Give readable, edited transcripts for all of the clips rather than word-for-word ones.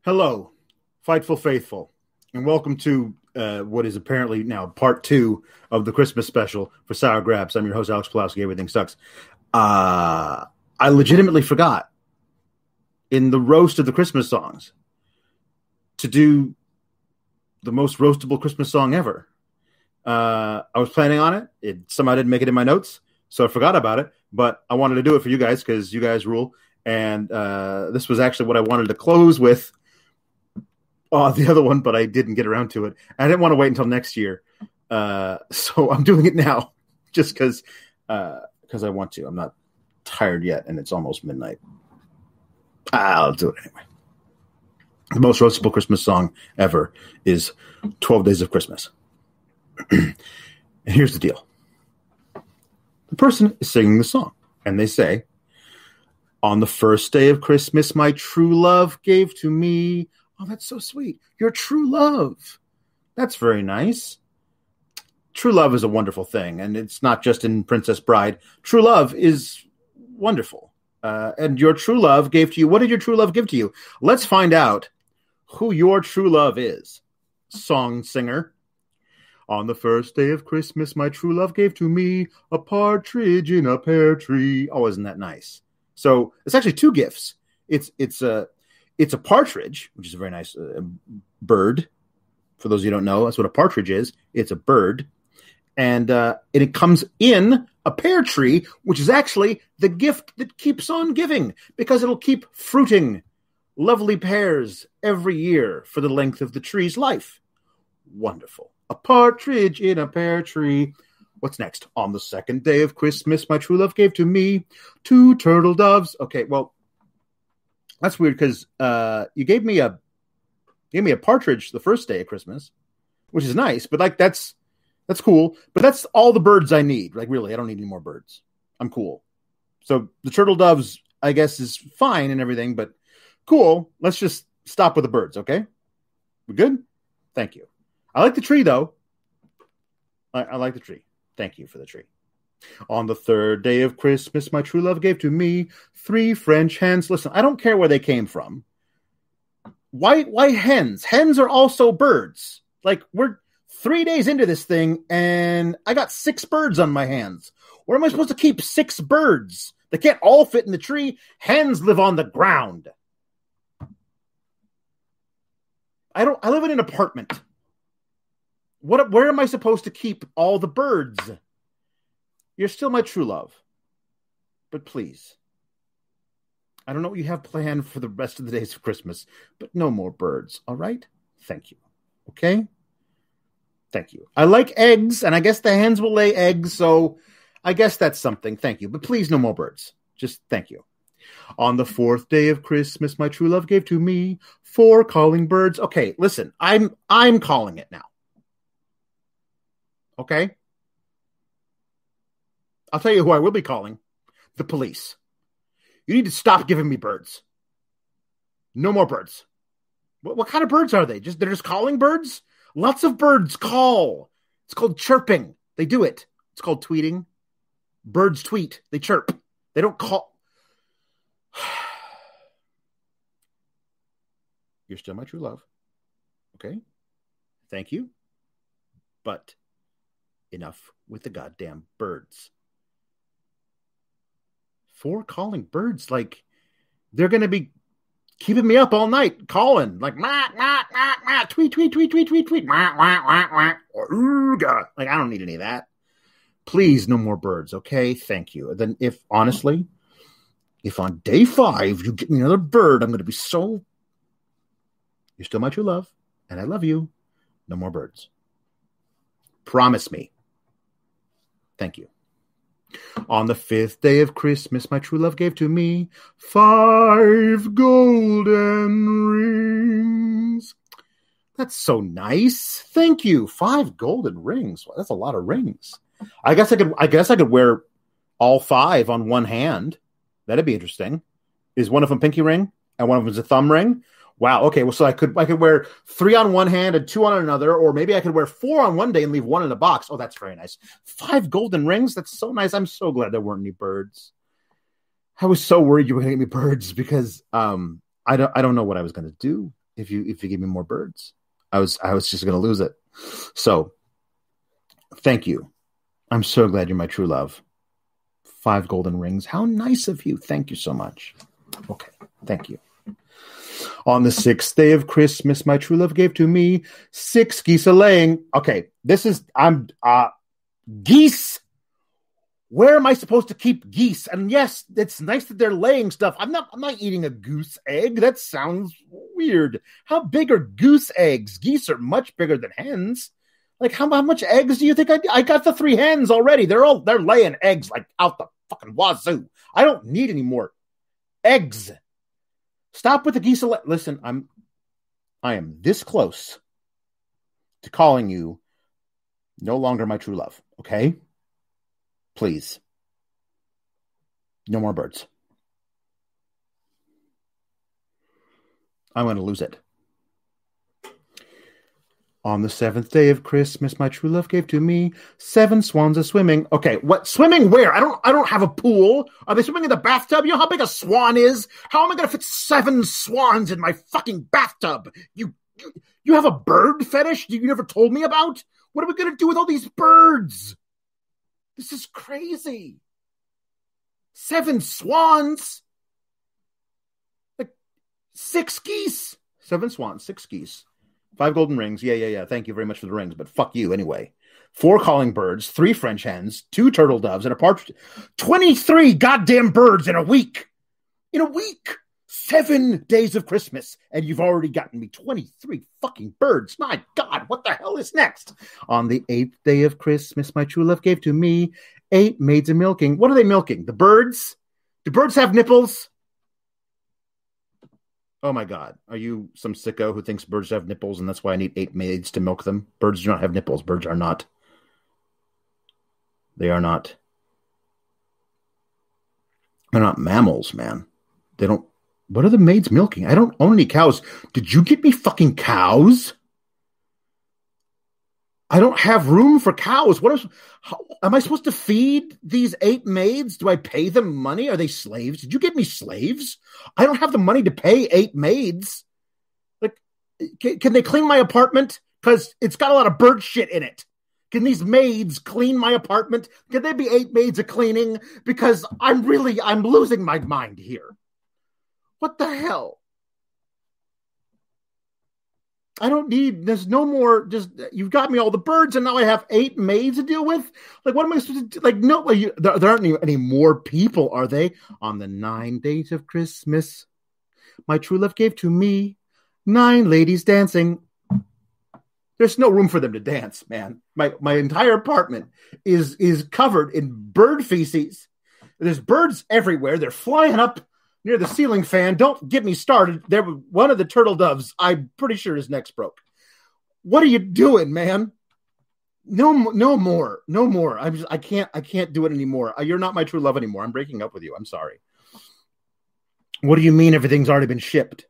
Hello, Fightful Faithful, and welcome to what is apparently now part 2 of the Christmas special for Sour Grabs. I'm your host, Alex Pulowski. Everything sucks. I legitimately forgot in the roast of the Christmas songs to do the most roastable Christmas song ever. I was planning on it. It somehow didn't make it in my notes, so I forgot about it. But I wanted to do it for you guys because you guys rule. And this was actually what I wanted to close with. The other one, but I didn't get around to it. I didn't want to wait until next year. So I'm doing it now just because I want to. I'm not tired yet, and it's almost midnight. I'll do it anyway. The most roastable Christmas song ever is 12 Days of Christmas. And here's the deal. The person is singing the song, and they say, "On the first day of Christmas, my true love gave to me..." Oh, that's so sweet. Your true love. That's very nice. True love is a wonderful thing, and it's not just in Princess Bride. True love is wonderful. And your true love gave to you. What did your true love give to you? Let's find out who your true love is. Song singer. "On the first day of Christmas, my true love gave to me a partridge in a pear tree." Oh, isn't that nice? So it's actually two gifts. It's a partridge, which is a very nice bird. For those of you who don't know, that's what a partridge is. It's a bird. And it comes in a pear tree, which is actually the gift that keeps on giving because it'll keep fruiting lovely pears every year for the length of the tree's life. Wonderful. A partridge in a pear tree. What's next? "On the second day of Christmas, my true love gave to me 2 turtle doves." Okay, well, that's weird because you gave me a partridge the first day of Christmas, which is nice, but like that's cool. But that's all the birds I need. Like really, I don't need any more birds. I'm cool. So the turtle doves, I guess, is fine and everything, but cool. Let's just stop with the birds, okay? We good? Thank you. I like the tree though. I like the tree. Thank you for the tree. "On the third day of Christmas, my true love gave to me 3 French hens." Listen, I don't care where they came from. Why hens? Hens are also birds. Like, we're 3 days into this thing, and I got 6 birds on my hands. Where am I supposed to keep 6 birds? They can't all fit in the tree. Hens live on the ground. I live in an apartment. Where am I supposed to keep all the birds? You're still my true love. But please, I don't know what you have planned for the rest of the days of Christmas, but no more birds, all right? Thank you. Okay? Thank you. I like eggs, and I guess the hens will lay eggs, so I guess that's something. Thank you. But please, no more birds. Just thank you. "On the 4th day of Christmas, my true love gave to me 4 calling birds." Okay, listen, I'm calling it now. Okay? I'll tell you who I will be calling. The police. You need to stop giving me birds. No more birds. What kind of birds are they? They're just calling birds? Lots of birds call. It's called chirping. They do it. It's called tweeting. Birds tweet. They chirp. They don't call. You're still my true love. Okay? Thank you. But enough with the goddamn birds. 4 calling birds, like they're going to be keeping me up all night calling, like tweet, tweet, tweet, tweet, tweet, tweet, ooga. Like I don't need any of that. Please, no more birds, okay? Thank you. And then if on day 5 you get me another bird, I'm going to be so. You're still my true love, and I love you. No more birds. Promise me. Thank you. "On the 5th day of Christmas, my true love gave to me 5 golden rings." That's so nice. Thank you. 5 golden rings. Well, that's a lot of rings. I guess I could wear all 5 on one hand. That'd be interesting. Is one of them pinky ring and one of them is a thumb ring? Wow. Okay. Well, so I could wear 3 on one hand and 2 on another, or maybe I could wear 4 on one day and leave 1 in a box. Oh, that's very nice. 5 golden rings. That's so nice. I'm so glad there weren't any birds. I was so worried you were going to get me birds because I don't know what I was going to do. if you give me more birds. I was just going to lose it. So, thank you. I'm so glad you're my true love. 5 golden rings. How nice of you. Thank you so much. Okay, thank you. On the 6th day of Christmas, my true love gave to me 6 geese a-laying. Okay, geese. Where am I supposed to keep geese? And yes, it's nice that they're laying stuff. I'm not eating a goose egg. That sounds weird. How big are goose eggs? Geese are much bigger than hens. Like how much eggs do you think I got? The 3 hens already. They're laying eggs like out the fucking wazoo. I don't need any more eggs. Stop with the geese. Listen, I am this close to calling you no longer my true love. Okay? Please. No more birds. I'm going to lose it. On the 7th day of Christmas, my true love gave to me 7 swans a swimming. Okay, what swimming where? I don't have a pool. Are they swimming in the bathtub? You know how big a swan is? How am I going to fit 7 swans in my fucking bathtub? You have a bird fetish you never told me about? What are we going to do with all these birds? This is crazy. 7 swans? Like 6 geese. 7 swans, 6 geese. 5 golden rings. Yeah. Thank you very much for the rings, but fuck you anyway. 4 calling birds, 3 French hens, 2 turtle doves, and a partridge. 23 goddamn birds in a week. In a week. 7 days of Christmas, and you've already gotten me 23 fucking birds. My God, what the hell is next? On the 8th day of Christmas, my true love gave to me 8 maids a milking. What are they milking? The birds? Do birds have nipples? Oh my God. Are you some sicko who thinks birds have nipples and that's why I need 8 maids to milk them? Birds do not have nipples. Birds are not. They are not. They're not mammals, man. They don't. What are the maids milking? I don't own any cows. Did you get me fucking cows? I don't have room for cows. Am I supposed to feed these 8 maids? Do I pay them money? Are they slaves? Did you get me slaves? I don't have the money to pay 8 maids. Like, can they clean my apartment? Because it's got a lot of bird shit in it. Can these maids clean my apartment? Can there be 8 maids a cleaning? Because I'm losing my mind here. What the hell? I don't need, there's no more, just, you've got me all the birds and now I have 8 maids to deal with? Like, what am I supposed to do? Like, no, there aren't any more people, are they? On the 9 days of Christmas, my true love gave to me 9 ladies dancing. There's no room for them to dance, man. My entire apartment is covered in bird feces. There's birds everywhere. They're flying up near the ceiling fan. Don't get me started. One of the turtle doves, I'm pretty sure his neck's broke. What are you doing, man? No more. I can't do it anymore. You're not my true love anymore. I'm breaking up with you. I'm sorry. What do you mean everything's already been shipped?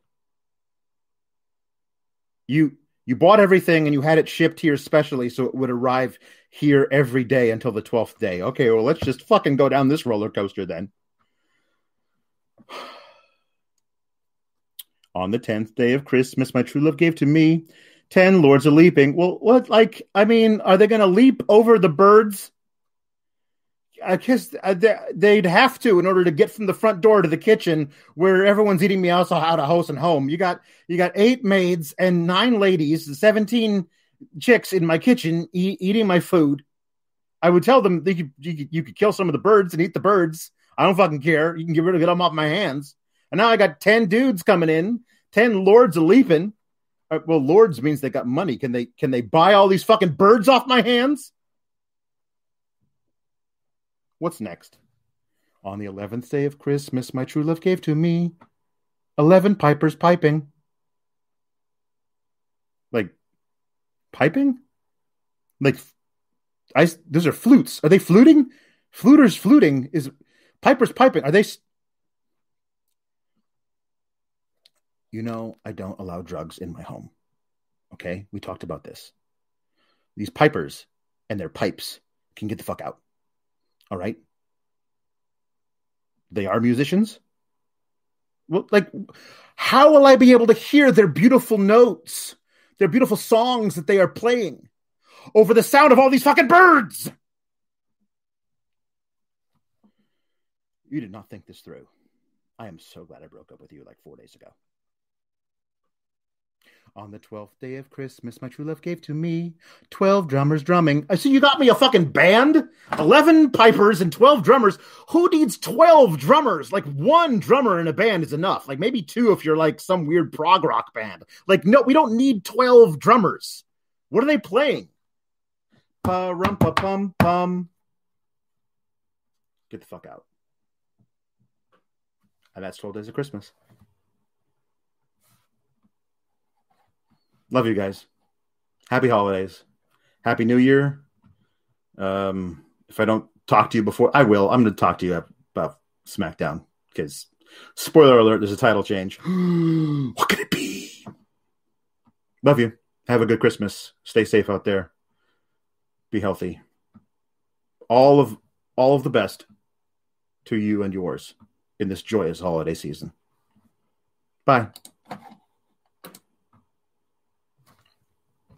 You bought everything and you had it shipped here specially so it would arrive here every day until the 12th day. Okay, well, let's just fucking go down this roller coaster then. On the 10th day of Christmas, my true love gave to me 10 lords a leaping. Well, what, like, I mean, are they going to leap over the birds? I guess they'd have to in order to get from the front door to the kitchen where everyone's eating me out of house and home. You got 8 maids and 9 ladies, 17 chicks in my kitchen eating my food. I would tell them you could kill some of the birds and eat the birds. I don't fucking care. You can get them off my hands. And now I got 10 dudes coming in, 10 lords a leaping. Well, lords means they got money. Can they buy all these fucking birds off my hands? What's next? On the 11th day of Christmas, my true love gave to me 11 pipers piping. Like, piping? Like, those are flutes. Are they fluting? Fluters fluting. Is pipers piping. Are they... You know, I don't allow drugs in my home. Okay? We talked about this. These pipers and their pipes can get the fuck out. All right? They are musicians. Well, like, how will I be able to hear their beautiful notes, their beautiful songs that they are playing over the sound of all these fucking birds? You did not think this through. I am so glad I broke up with you like 4 days ago. On the 12th day of Christmas, my true love gave to me 12 drummers drumming. I see you got me a fucking band, 11 pipers and 12 drummers. Who needs 12 drummers? Like, one drummer in a band is enough. Like, maybe two if you're like some weird prog rock band. Like, no, we don't need 12 drummers. What are they playing? Pa-rum-pa-pum-pum. Get the fuck out. And that's 12 Days of Christmas. Love you guys. Happy holidays. Happy New Year. If I don't talk to you before, I will. I'm going to talk to you about SmackDown because, spoiler alert, there's a title change. What could it be? Love you. Have a good Christmas. Stay safe out there. Be healthy. All of the best to you and yours in this joyous holiday season. Bye.